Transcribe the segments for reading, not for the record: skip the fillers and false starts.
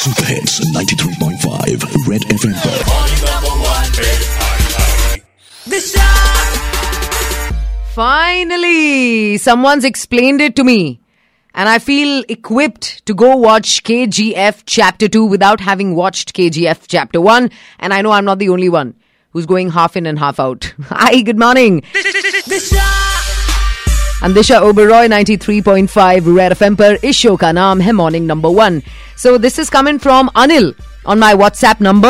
Super hits 93.5 red FM पर। Finally, someone's explained it to me. And I feel equipped to go watch KGF Chapter 2 without having watched KGF Chapter 1. And I know I'm not the only one who's going half in and half out. Hi, good morning. I'm Disha Oberoi, 93.5 Red FM पर इस show का नाम है Morning Number 1. So this is coming from Anil on my WhatsApp number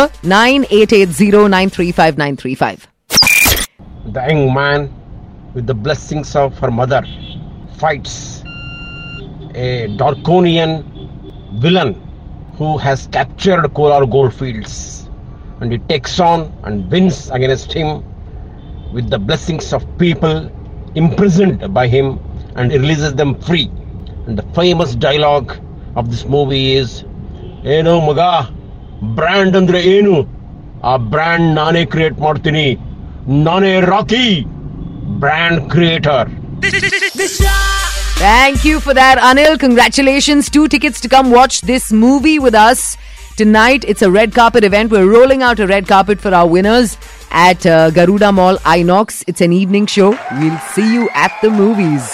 9880935935. The young man, with the blessings of her mother, fights a Darkonian villain who has captured Kolar goldfields, and he takes on and wins against him with the blessings of people imprisoned by him and releases them free. And the famous dialogue of this movie is, "Eno maga brand andre enu a brand nane create martini nane Rocky brand creator." Thank you for that, Anil. Congratulations. 2 tickets to come watch this movie with us tonight. It's a red carpet event. We're rolling out a red carpet for our winners at Garuda Mall Inox. It's an evening show. We'll see you at the movies.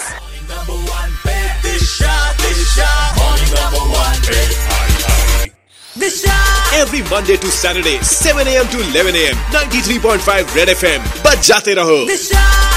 Every Monday to Saturday, 7 a.m. to 11 a.m. 93.5 Red FM. बजाते रहो.